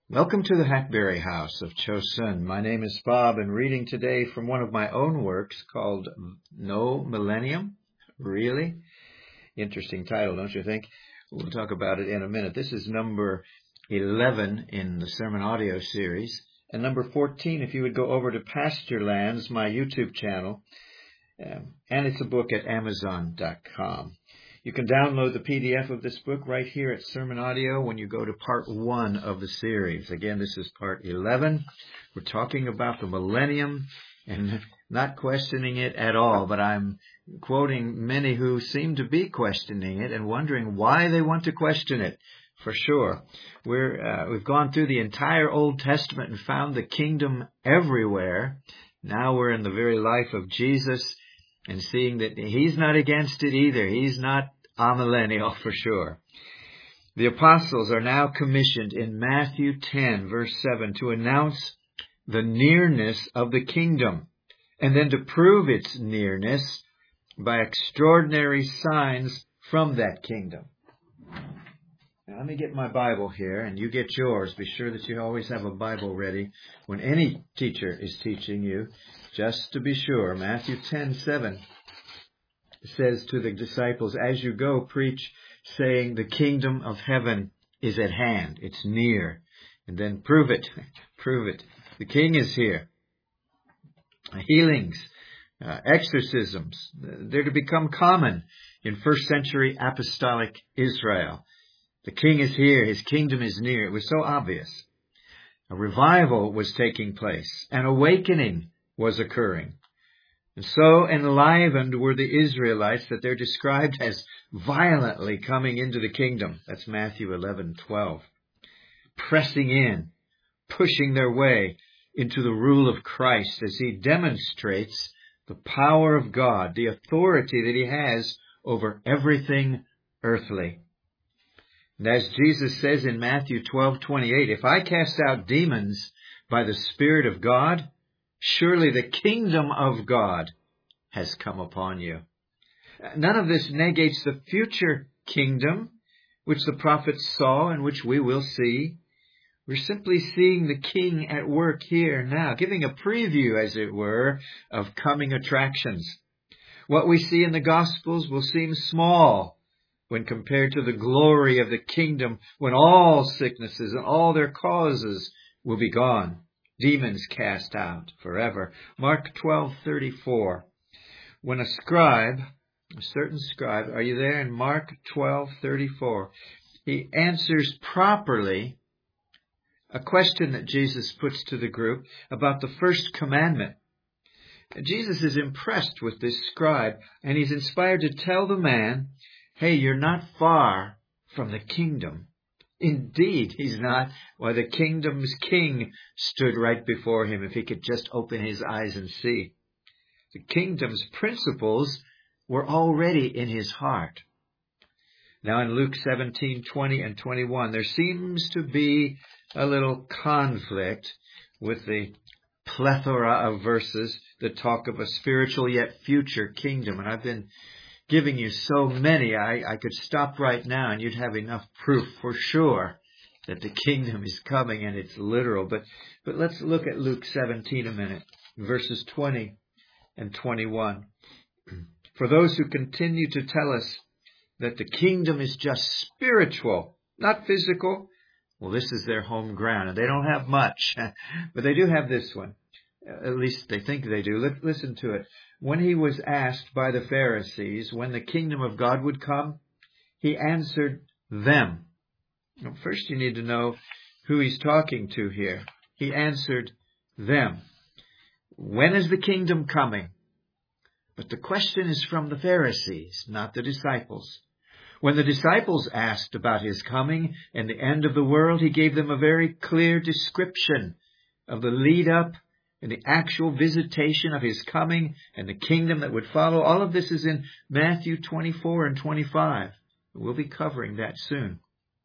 Welcome to the Hackberry House of Chosun. My name is Bob, and reading today from one of my own works called No Millennium. Really? Interesting title, don't you think? We'll talk about it in a minute. This is number 11 in the sermon audio series, and number 14 if you would go over to Pasture Lands, my YouTube channel, and it's a book at Amazon.com. You can download the PDF of this book right here at Sermon Audio when you go to part 1 of the series. Again, this is part 11. We're talking about the millennium and not questioning it at all, but I'm quoting many who seem to be questioning it and wondering why they want to question it. For sure. We've gone through the entire Old Testament and found the kingdom everywhere. Now we're in the very life of Jesus and seeing that he's not against it either. He's not amillennial for sure. The apostles are now commissioned in Matthew 10, verse 7, to announce the nearness of the kingdom and then to prove its nearness by extraordinary signs from that kingdom. Now, let me get my Bible here, and you get yours. Be sure that you always have a Bible ready when any teacher is teaching you, just to be sure. Matthew 10:7 says to the disciples, "As you go, preach, saying, the kingdom of heaven is at hand. It's near." And then prove it. Prove it. The king is here. Healings, exorcisms, they're to become common in first century apostolic Israel. The king is here. His kingdom is near. It was so obvious. A revival was taking place. An awakening was occurring. And so enlivened were the Israelites that they're described as violently coming into the kingdom. That's Matthew 11:12. Pressing in, pushing their way into the rule of Christ as he demonstrates the power of God, the authority that he has over everything earthly. And as Jesus says in Matthew 12:28, if I cast out demons by the Spirit of God, surely the kingdom of God has come upon you. None of this negates the future kingdom, which the prophets saw and which we will see. We're simply seeing the king at work here now, giving a preview, as it were, of coming attractions. What we see in the Gospels will seem small when compared to the glory of the kingdom, when all sicknesses and all their causes will be gone. Demons cast out forever. Mark 12:34. When a certain scribe, are you there in Mark 12:34? He answers properly a question that Jesus puts to the group about the first commandment. Jesus is impressed with this scribe, and he's inspired to tell the man, hey, you're not far from the kingdom. Indeed, he's not. Why, the kingdom's king stood right before him if he could just open his eyes and see. The kingdom's principles were already in his heart. Now in Luke 17:20 and 21, there seems to be a little conflict with the plethora of verses that talk of a spiritual yet future kingdom. And I've been giving you so many, I could stop right now and you'd have enough proof for sure that the kingdom is coming and it's literal. But let's look at Luke 17 a minute, verses 20 and 21. For those who continue to tell us that the kingdom is just spiritual, not physical, well, this is their home ground, and they don't have much, but they do have this one. At least they think they do. Listen to it. When he was asked by the Pharisees when the kingdom of God would come, he answered them. Now, first you need to know who he's talking to here. He answered them. When is the kingdom coming? But the question is from the Pharisees, not the disciples. When the disciples asked about his coming and the end of the world, he gave them a very clear description of the lead up and the actual visitation of his coming and the kingdom that would follow. All of this is in Matthew 24 and 25. We'll be covering that soon.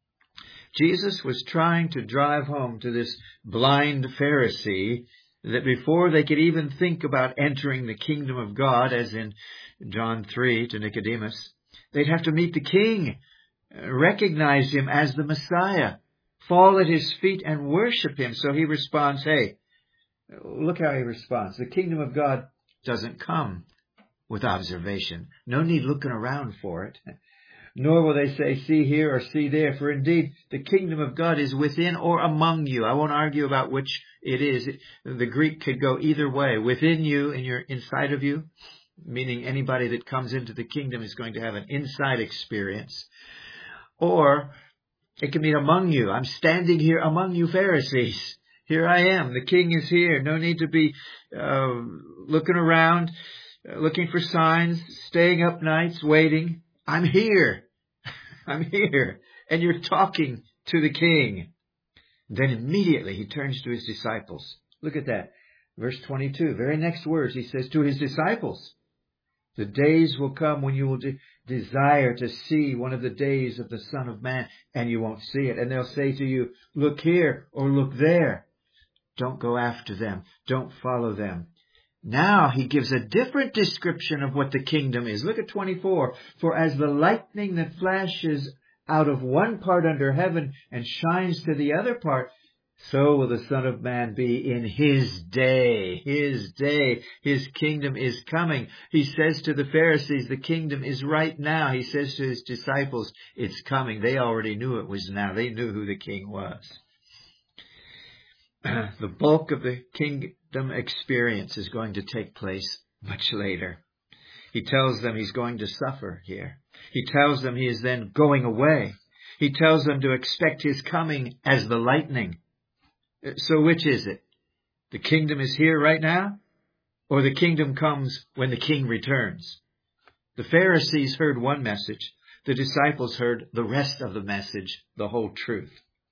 Jesus was trying to drive home to this blind Pharisee that before they could even think about entering the kingdom of God, as in John 3 to Nicodemus, they'd have to meet the king, recognize him as the Messiah, fall at his feet and worship him. So he responds, hey, look how he responds. The kingdom of God doesn't come with observation. No need looking around for it. Nor will they say, see here or see there. For indeed, the kingdom of God is within or among you. I won't argue about which it is. The Greek could go either way. Within you, and you're inside of you, meaning anybody that comes into the kingdom is going to have an inside experience. Or it can mean among you. I'm standing here among you Pharisees. Here I am. The king is here. No need to be looking around, looking for signs, staying up nights, waiting. I'm here. I'm here. And you're talking to the king. Then immediately he turns to his disciples. Look at that. Verse 22, very next words, he says to his disciples, the days will come when you will desire to see one of the days of the Son of Man, and you won't see it. And they'll say to you, look here or look there. Don't go after them. Don't follow them. Now he gives a different description of what the kingdom is. Look at 24. For as the lightning that flashes out of one part under heaven and shines to the other part, so will the Son of Man be in his day. His day. His kingdom is coming. He says to the Pharisees, the kingdom is right now. He says to his disciples, it's coming. They already knew it was now. They knew who the king was. The bulk of the kingdom experience is going to take place much later. He tells them he's going to suffer here. He tells them he is then going away. He tells them to expect his coming as the lightning. So which is it? The kingdom is here right now, or the kingdom comes when the king returns? The Pharisees heard one message. The disciples heard the rest of the message, the whole truth.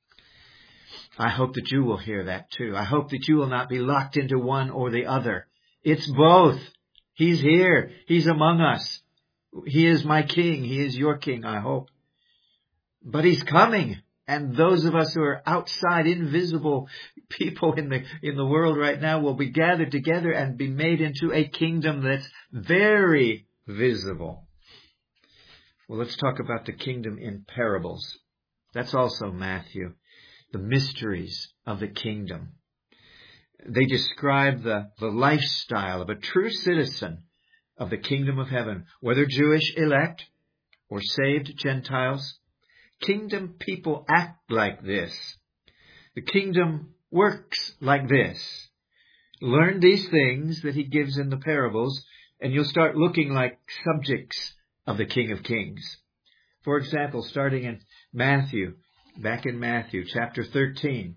I hope that you will hear that too. I hope that you will not be locked into one or the other. It's both. He's here. He's among us. He is my king. He is your king, I hope. But he's coming. And those of us who are outside, invisible people in the world right now will be gathered together and be made into a kingdom that's very visible. Well, let's talk about the kingdom in parables. That's also Matthew. The mysteries of the kingdom. They describe the lifestyle of a true citizen of the kingdom of heaven, whether Jewish elect or saved Gentiles. Kingdom people act like this. The kingdom works like this. Learn these things that he gives in the parables, and you'll start looking like subjects of the King of Kings. For example, starting in Matthew, back in Matthew chapter 13,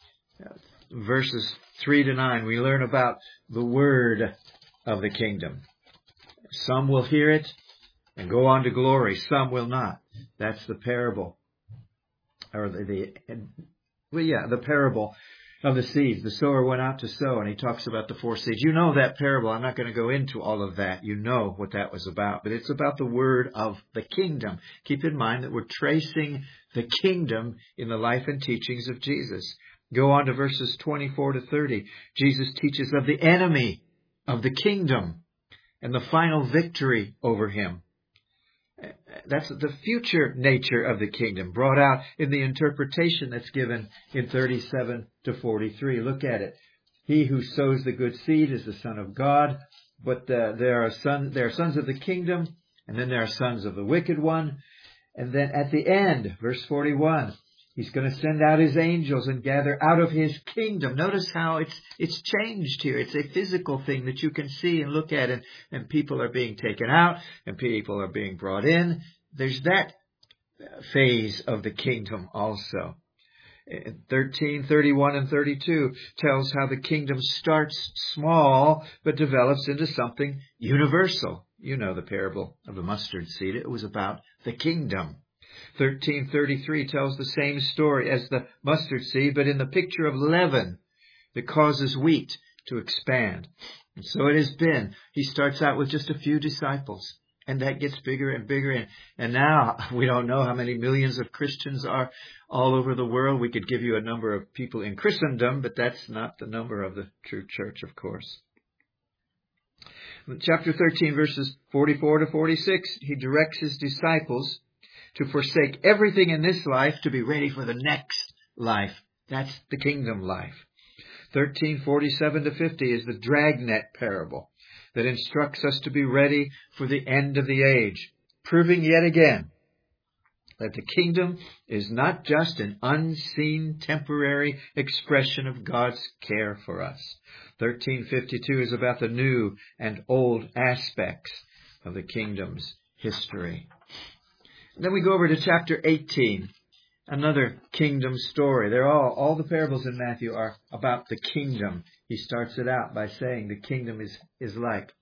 verses 3 to 9, we learn about the word of the kingdom. Some will hear it and go on to glory. Some will not. That's the parable, or the parable of the seeds. The sower went out to sow, and he talks about the 4 seeds. You know that parable. I'm not going to go into all of that. You know what that was about. But it's about the word of the kingdom. Keep in mind that we're tracing the kingdom in the life and teachings of Jesus. Go on to verses 24 to 30. Jesus teaches of the enemy of the kingdom and the final victory over him. That's the future nature of the kingdom, brought out in the interpretation that's given in 37 to 43. Look at it. He who sows the good seed is the Son of God, but there are sons of the kingdom, and then there are sons of the wicked one. And then at the end, verse 41, he's going to send out his angels and gather out of his kingdom. Notice how it's changed here. It's a physical thing that you can see and look at, and people are being taken out and people are being brought in. There's that phase of the kingdom also. 13, 31, and 32 tells how the kingdom starts small but develops into something universal. You know the parable of the mustard seed. It was about the kingdom. 13:33 tells the same story as the mustard seed, but in the picture of leaven that causes wheat to expand. And so it has been. He starts out with just a few disciples, and that gets bigger and bigger. And now we don't know how many millions of Christians are all over the world. We could give you a number of people in Christendom, but that's not the number of the true church, of course. In chapter 13, verses 44 to 46, he directs his disciples to forsake everything in this life to be ready for the next life. That's the kingdom life. 13:47 to 50 is the dragnet parable that instructs us to be ready for the end of the age, proving yet again that the kingdom is not just an unseen temporary expression of God's care for us. 13:52 is about the new and old aspects of the kingdom's history. And then we go over to chapter 18, another kingdom story. They're all the parables in Matthew are about the kingdom. He starts it out by saying the kingdom is like.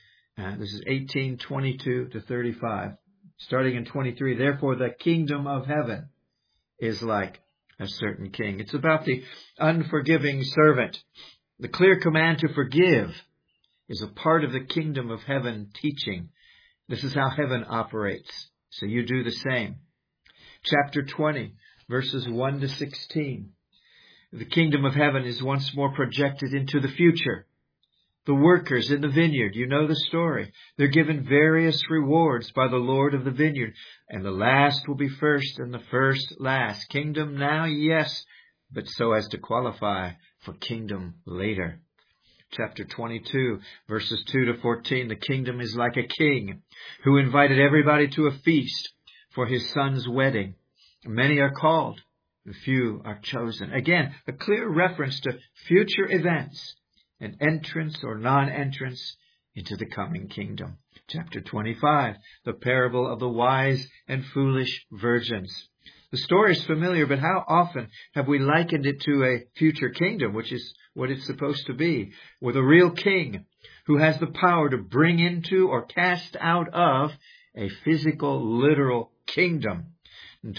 This is 18:22 to 35. Starting in 23, therefore the kingdom of heaven is like a certain king. It's about the unforgiving servant. The clear command to forgive is a part of the kingdom of heaven teaching. This is how heaven operates. So you do the same. Chapter 20, verses 1 to 16. The kingdom of heaven is once more projected into the future. The workers in the vineyard, you know the story. They're given various rewards by the Lord of the vineyard. And the last will be first and the first last. Kingdom now, yes, but so as to qualify for kingdom later. Chapter 22, verses 2 to 14. The kingdom is like a king who invited everybody to a feast for his son's wedding. Many are called, and few are chosen. Again, a clear reference to future events, an entrance or non-entrance into the coming kingdom. Chapter 25, the parable of the wise and foolish virgins. The story is familiar, but how often have we likened it to a future kingdom, which is what it's supposed to be, with a real king who has the power to bring into or cast out of a physical, literal kingdom. In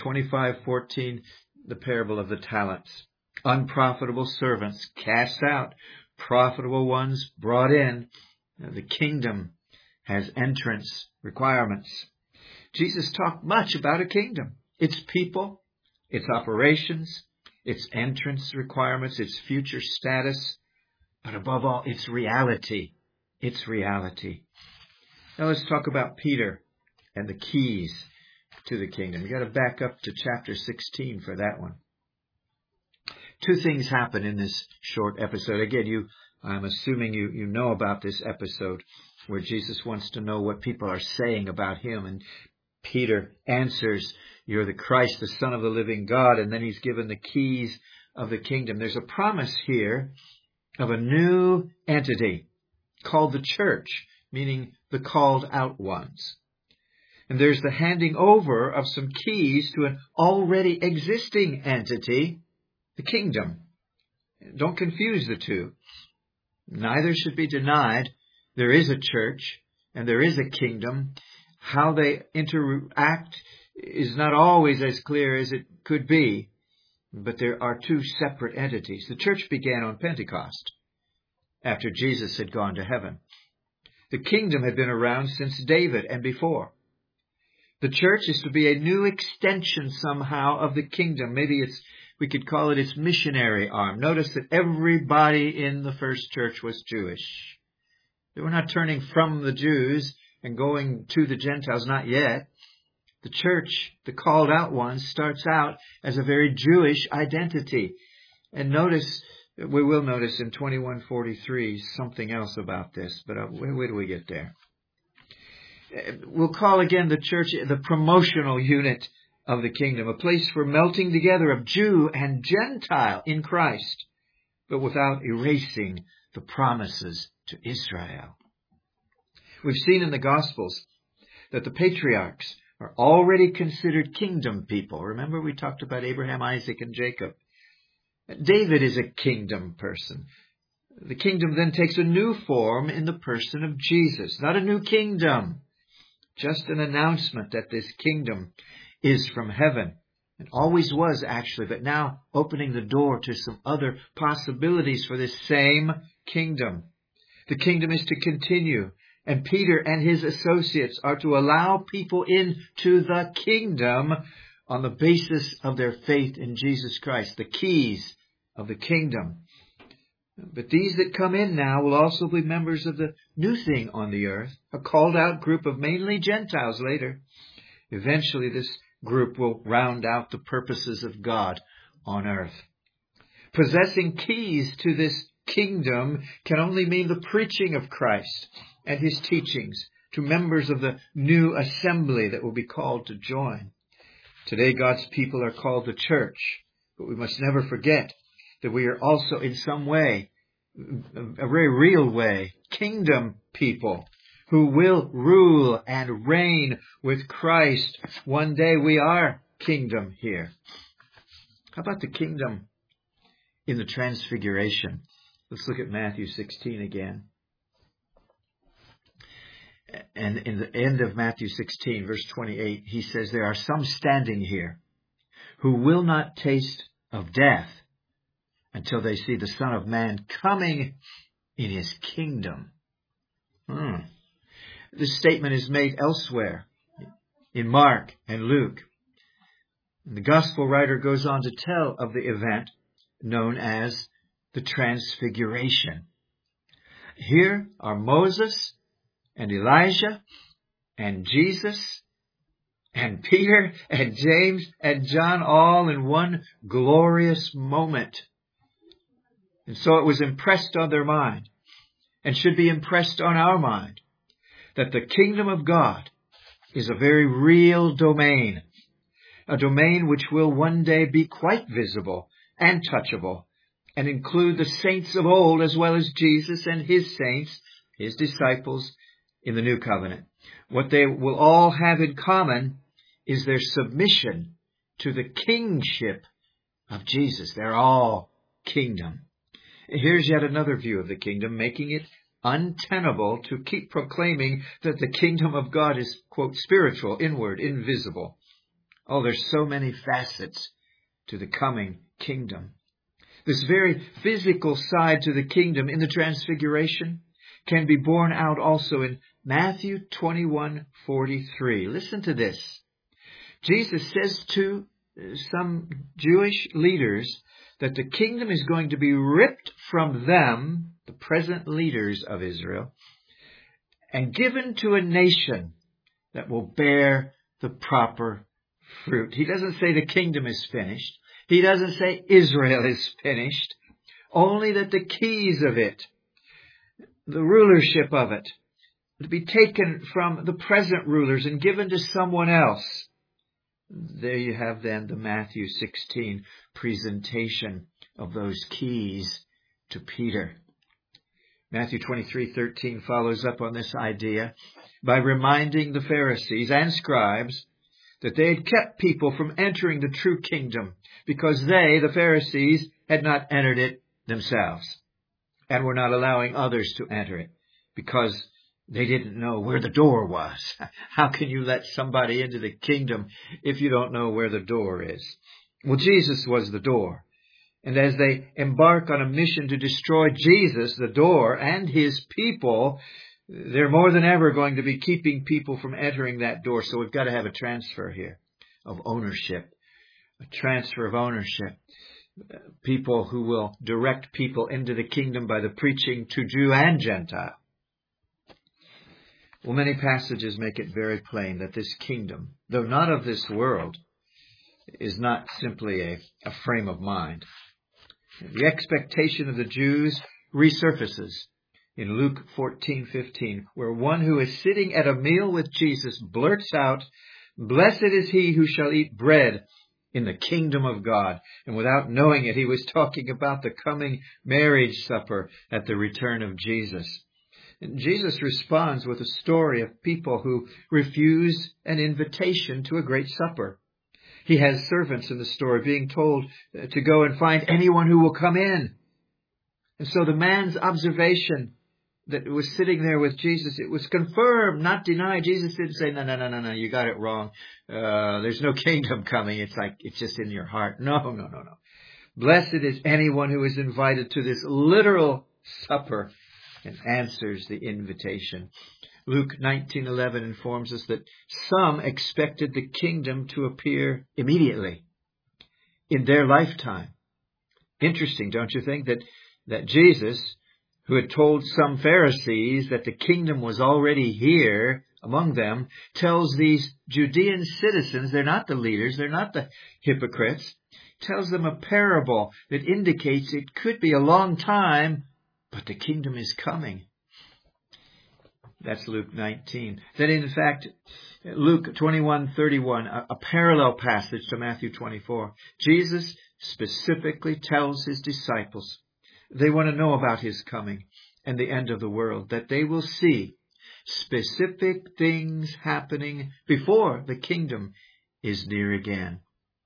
25:14, the parable of the talents. Unprofitable servants cast out, profitable ones brought in. The kingdom has entrance requirements. Jesus talked much about a kingdom. Its people, its operations, its entrance requirements, its future status, but above all, its reality. Its reality. Now let's talk about Peter and the keys to the kingdom. You got to back up to chapter 16 for that one. Two things happen in this short episode. Again, I'm assuming you know about this episode where Jesus wants to know what people are saying about him. And Peter answers, "You're the Christ, the Son of the living God." And then he's given the keys of the kingdom. There's a promise here of a new entity called the church, meaning the called out ones. And there's the handing over of some keys to an already existing entity, the kingdom. Don't confuse the two. Neither should be denied. There is a church and there is a kingdom. How they interact is not always as clear as it could be, but there are two separate entities. The church began on Pentecost, after Jesus had gone to heaven. The kingdom had been around since David and before. The church is to be a new extension somehow of the kingdom. Maybe we could call it its missionary arm. Notice that everybody in the first church was Jewish. They were not turning from the Jews and going to the Gentiles, not yet. The church, the called out ones, starts out as a very Jewish identity. And we will notice in 21:43 something else about this, but where do we get there? We'll call again the church the promotional unit of the kingdom, a place for melting together of Jew and Gentile in Christ, but without erasing the promises to Israel. We've seen in the Gospels that the patriarchs are already considered kingdom people. Remember, we talked about Abraham, Isaac, and Jacob. David is a kingdom person. The kingdom then takes a new form in the person of Jesus. Not a new kingdom, just an announcement that this kingdom is from heaven. It always was, actually, but now opening the door to some other possibilities for this same kingdom. The kingdom is to continue, and Peter and his associates are to allow people into the kingdom on the basis of their faith in Jesus Christ, the keys of the kingdom. But these that come in now will also be members of the new thing on the earth, a called out group of mainly Gentiles later. Eventually this group will round out the purposes of God on earth. Possessing keys to this kingdom can only mean the preaching of Christ and his teachings to members of the new assembly that will be called to join. Today, God's people are called the church, but we must never forget that we are also in some way, a very real way, kingdom people who will rule and reign with Christ. One day we are kingdom here. How about the kingdom in the transfiguration? Let's look at Matthew 16 again. And in the end of Matthew 16, verse 28, he says, there are some standing here who will not taste of death until they see the Son of Man coming in his kingdom. This statement is made elsewhere in Mark and Luke. And the gospel writer goes on to tell of the event known as the Transfiguration. Here are Moses and Elijah and Jesus and Peter and James and John all in one glorious moment. And so it was impressed on their mind and should be impressed on our mind that the kingdom of God is a very real domain, a domain which will one day be quite visible and touchable and include the saints of old as well as Jesus and his saints, his disciples in the new covenant. What they will all have in common is their submission to the kingship of Jesus. They're all kingdom. Here's yet another view of the kingdom, making it untenable to keep proclaiming that the kingdom of God is, quote, spiritual, inward, invisible. Oh, there's so many facets to the coming kingdom. This very physical side to the kingdom in the Transfiguration can be borne out also in Matthew 21:43. Listen to this. Jesus says to some Jewish leaders that the kingdom is going to be ripped from them, the present leaders of Israel, and given to a nation that will bear the proper fruit. He doesn't say the kingdom is finished. He doesn't say Israel is finished. Only that the keys of it, the rulership of it, to be taken from the present rulers and given to someone else. There you have then the Matthew 16 presentation of those keys to Peter. Matthew 23:13 follows up on this idea by reminding the Pharisees and scribes that they had kept people from entering the true kingdom because they, the Pharisees, had not entered it themselves and were not allowing others to enter it because they didn't know where the door was. How can you let somebody into the kingdom if you don't know where the door is? Well, Jesus was the door. And as they embark on a mission to destroy Jesus, the door, and his people, they're more than ever going to be keeping people from entering that door. So we've got to have a transfer here of ownership, a transfer of ownership. People who will direct people into the kingdom by the preaching to Jew and Gentile. Well, many passages make it very plain that this kingdom, though not of this world, is not simply a frame of mind. The expectation of the Jews resurfaces in Luke 14:15, where one who is sitting at a meal with Jesus blurts out, "Blessed is he who shall eat bread in the kingdom of God." And without knowing it, he was talking about the coming marriage supper at the return of Jesus. And Jesus responds with a story of people who refuse an invitation to a great supper. He has servants in the story being told to go and find anyone who will come in. And so the man's observation that was sitting there with Jesus, it was confirmed, not denied. Jesus didn't say, no, you got it wrong. There's no kingdom coming. It's just in your heart. No. Blessed is anyone who is invited to this literal supper and answers the invitation. Luke 19:11 informs us that some expected the kingdom to appear immediately in their lifetime. Interesting, don't you think, that Jesus, who had told some Pharisees that the kingdom was already here among them, tells these Judean citizens, they're not the leaders, they're not the hypocrites. tells them a parable that indicates it could be a long time, but the kingdom is coming. That's Luke 19. Then in fact, Luke 21:31, a parallel passage to Matthew 24. Jesus specifically tells his disciples they want to know about his coming and the end of the world, that they will see specific things happening before the kingdom is near again.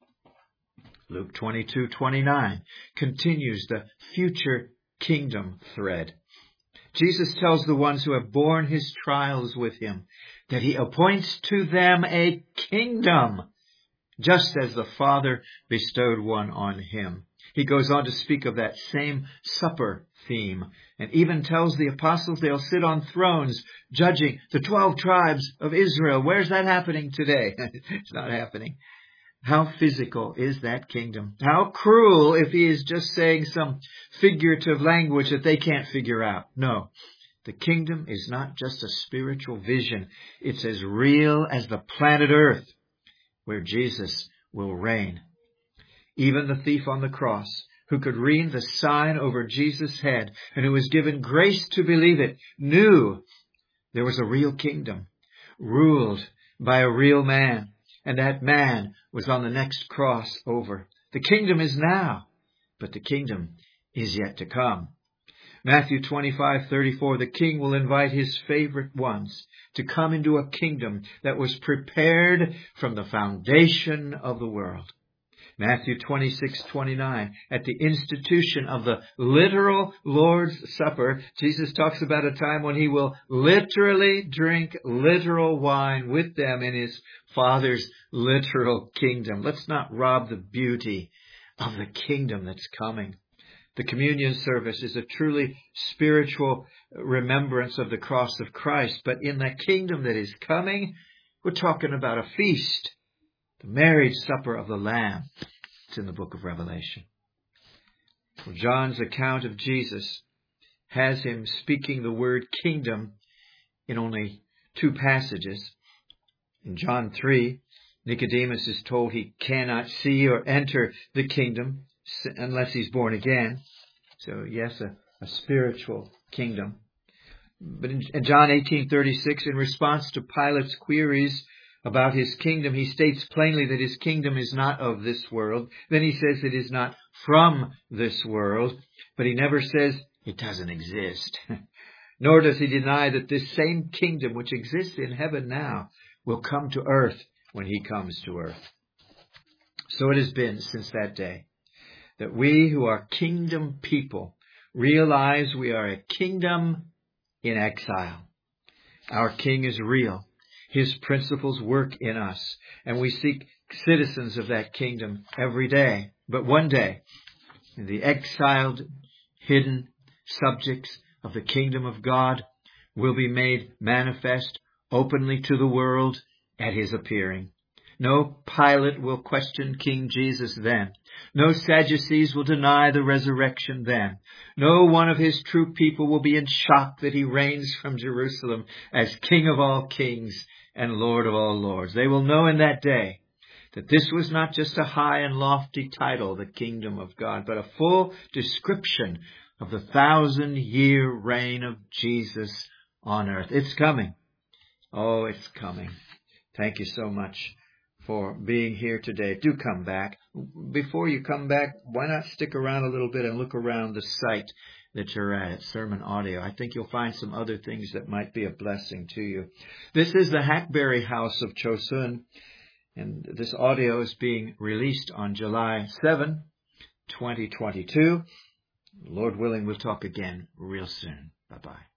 Luke 22:29 continues the future kingdom thread. Jesus tells the ones who have borne his trials with him that he appoints to them a kingdom, just as the Father bestowed one on him. He goes on to speak of that same supper theme and even tells the apostles they'll sit on thrones judging the 12 tribes of Israel. Where's that happening today? It's not happening. How physical is that kingdom? How cruel if he is just saying some figurative language that they can't figure out. No, the kingdom is not just a spiritual vision. It's as real as the planet Earth, where Jesus will reign. Even the thief on the cross, who could read the sign over Jesus' head and who was given grace to believe it, knew there was a real kingdom ruled by a real man. And that man was on the next cross over. The kingdom is now, but the kingdom is yet to come. Matthew 25:34, the king will invite his favorite ones to come into a kingdom that was prepared from the foundation of the world. Matthew 26:29, at the institution of the literal Lord's Supper, Jesus talks about a time when he will literally drink literal wine with them in his Father's literal kingdom. Let's not rob the beauty of the kingdom that's coming. The communion service is a truly spiritual remembrance of the cross of Christ, but in the kingdom that is coming, we're talking about a feast. The marriage supper of the Lamb. It's in the book of Revelation. Well, John's account of Jesus has him speaking the word kingdom in only 2 passages. In John 3, Nicodemus is told he cannot see or enter the kingdom unless he's born again. So yes, a spiritual kingdom. But in John 18:36, in response to Pilate's queries about his kingdom, he states plainly that his kingdom is not of this world. Then he says it is not from this world, but he never says it doesn't exist. Nor does he deny that this same kingdom which exists in heaven now will come to earth when he comes to earth. So it has been since that day that we who are kingdom people realize we are a kingdom in exile. Our king is real. His principles work in us, and we seek citizens of that kingdom every day. But one day, the exiled, hidden subjects of the kingdom of God will be made manifest openly to the world at his appearing. No Pilate will question King Jesus then. No Sadducees will deny the resurrection then. No one of his true people will be in shock that he reigns from Jerusalem as King of all kings and Lord of all lords. They will know in that day that this was not just a high and lofty title, the kingdom of God, but a full description of the 1,000-year reign of Jesus on earth. It's coming. Oh, it's coming. Thank you so much for being here today. Do come back. Before you come back, why not stick around a little bit and look around the site that you're at Sermon Audio. I think you'll find some other things that might be a blessing to you. This is the Hackberry House of Chosun, and this audio is being released on July 7, 2022. Lord willing, we'll talk again real soon. Bye-bye.